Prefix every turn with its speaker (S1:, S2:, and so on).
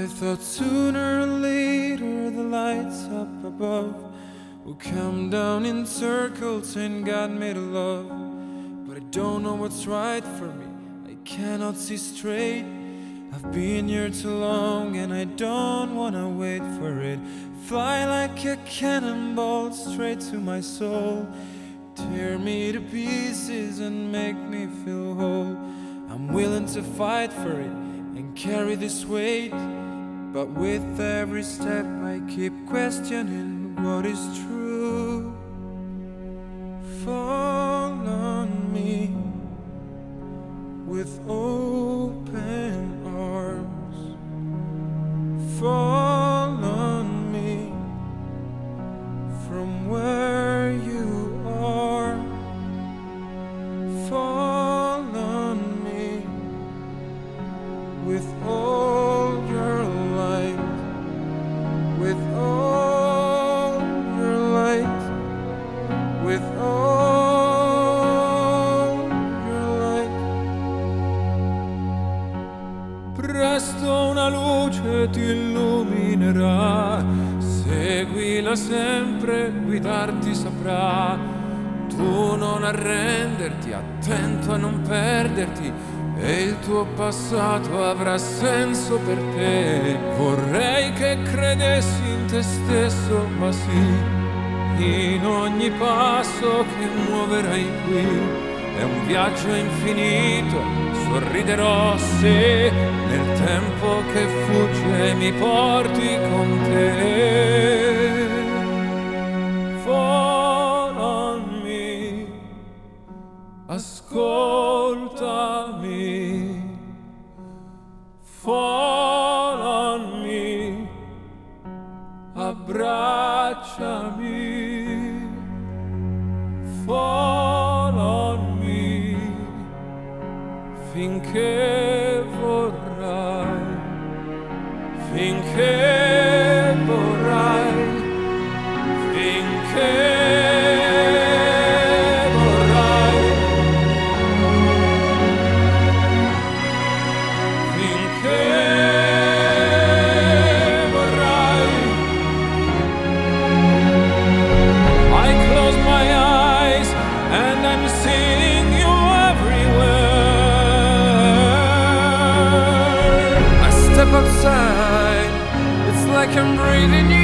S1: I thought sooner or later the lights up above will come down in circles and guide me to love. But I don't know what's right for me, I cannot see straight. I've been here too long and I don't wanna wait for it. Fly like a cannonball straight to my soul. Tear me to pieces and make me feel whole. I'm willing to fight for it and carry this weight, but with every step I keep questioning what is true. Fall on me with open arms. Fall on me from where you are. Fall on me with all your light, with all your light, with all your light. Presto una luce ti illuminerà, seguila sempre, guidarti saprà. Tu non arrenderti, attento a non perderti, e il tuo passato avrà senso per te. Vorrei che credessi in te stesso, ma sì, in ogni passo che muoverai qui è un viaggio infinito. Sorriderò se nel tempo che fugge mi porti con te. Fall on me, ascoltami. Fall on me, abbracciami. Fall on me, finché vorrai, finché vorrai, finché vorrai, finché vorrai. I close my eyes and I'm seeing you everywhere. I step outside, it's like I'm breathing you